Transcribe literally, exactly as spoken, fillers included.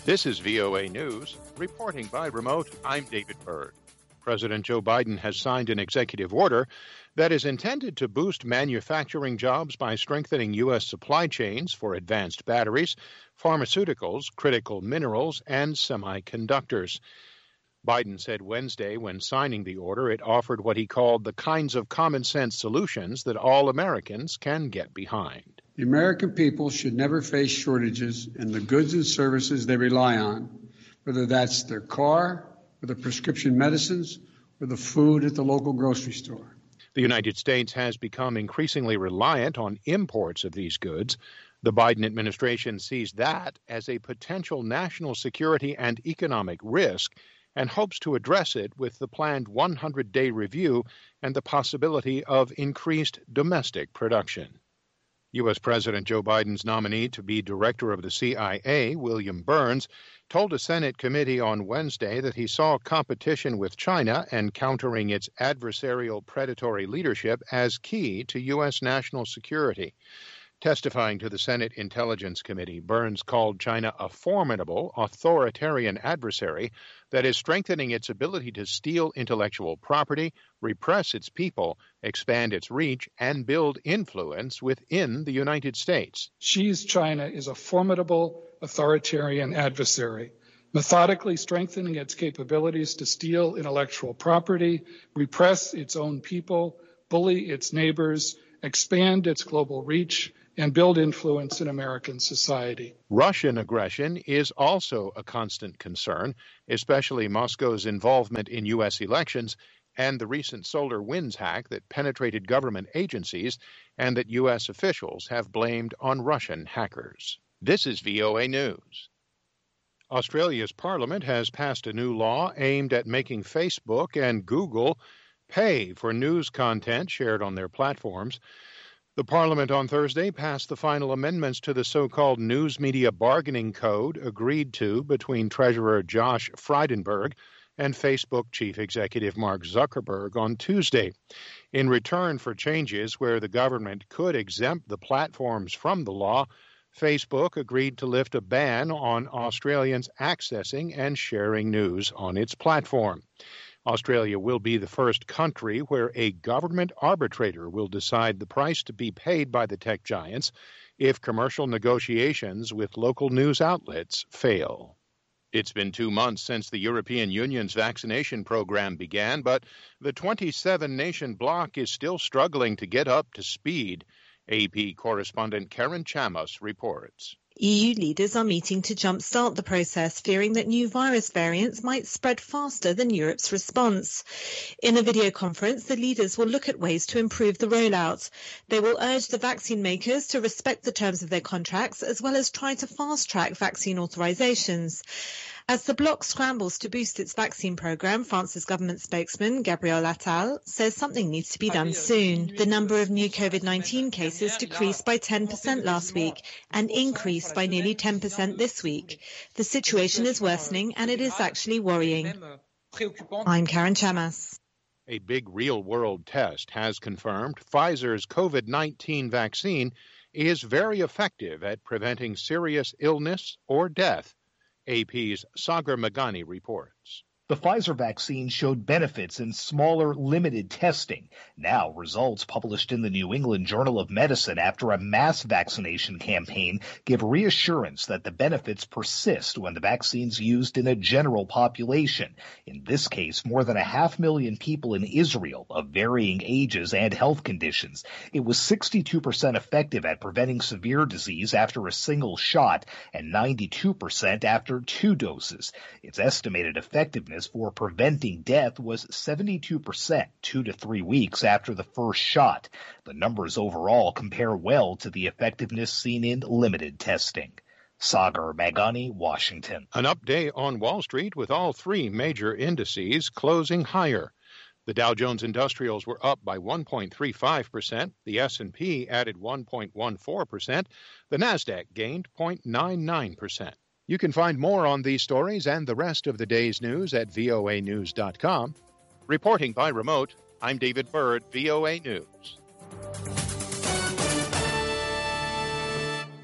This is V O A News. Reporting by remote, I'm David Byrd. President Joe Biden has signed an executive order that is intended to boost manufacturing jobs by strengthening U S supply chains for advanced batteries, pharmaceuticals, critical minerals, and semiconductors. Biden said Wednesday when signing the order it offered what he called the kinds of common sense solutions that all Americans can get behind. The American people should never face shortages in the goods and services they rely on, whether that's their car, or the prescription medicines, or the food at the local grocery store. The United States has become increasingly reliant on imports of these goods. The Biden administration sees that as a potential national security and economic risk and hopes to address it with the planned one hundred day review and the possibility of increased domestic production. U S. President Joe Biden's nominee to be director of the C I A, William Burns, told a Senate committee on Wednesday that he saw competition with China and countering its adversarial predatory leadership as key to U S national security. Testifying to the Senate Intelligence Committee, Burns called China a formidable, authoritarian adversary that is strengthening its ability to steal intellectual property, repress its people, expand its reach, and build influence within the United States. Xi's China is a formidable, authoritarian adversary, methodically strengthening its capabilities to steal intellectual property, repress its own people, bully its neighbors, expand its global reach, and build influence in American society. Russian aggression is also a constant concern, especially Moscow's involvement in U S elections and the recent SolarWinds hack that penetrated government agencies and that U S officials have blamed on Russian hackers. This is V O A News. Australia's parliament has passed a new law aimed at making Facebook and Google pay for news content shared on their platforms. The Parliament on Thursday passed the final amendments to the so-called News Media Bargaining Code agreed to between Treasurer Josh Frydenberg and Facebook Chief Executive Mark Zuckerberg on Tuesday. In return for changes where the government could exempt the platforms from the law, Facebook agreed to lift a ban on Australians accessing and sharing news on its platform. Australia will be the first country where a government arbitrator will decide the price to be paid by the tech giants if commercial negotiations with local news outlets fail. It's been two months since the European Union's vaccination program began, but the twenty-seven nation bloc is still struggling to get up to speed. A P correspondent Karen Chamas reports. E U leaders are meeting to jumpstart the process, fearing that new virus variants might spread faster than Europe's response. In a video conference, the leaders will look at ways to improve the rollout. They will urge the vaccine makers to respect the terms of their contracts, as well as try to fast-track vaccine authorizations. As the bloc scrambles to boost its vaccine program, France's government spokesman, Gabriel Attal, says something needs to be done soon. The number of new COVID nineteen cases decreased by ten percent last week and increased by nearly ten percent this week. The situation is worsening and it is actually worrying. I'm Karen Chamas. A big real-world test has confirmed Pfizer's COVID nineteen vaccine is very effective at preventing serious illness or death. A P's Sagar Meghani reports. The Pfizer vaccine showed benefits in smaller, limited testing. Now, results published in the New England Journal of Medicine after a mass vaccination campaign give reassurance that the benefits persist when the vaccine's used in a general population. In this case, more than a half million people in Israel of varying ages and health conditions. It was sixty-two percent effective at preventing severe disease after a single shot and ninety-two percent after two doses. Its estimated effectiveness for preventing death was seventy-two percent two to three weeks after the first shot. The numbers overall compare well to the effectiveness seen in limited testing. Sagar Meghani, Washington. An update on Wall Street with all three major indices closing higher. The Dow Jones Industrials were up by one point three five percent. The S and P added one point one four percent. The Nasdaq gained zero point nine nine percent. You can find more on these stories and the rest of the day's news at V O A news dot com. Reporting by remote, I'm David Byrd, V O A News.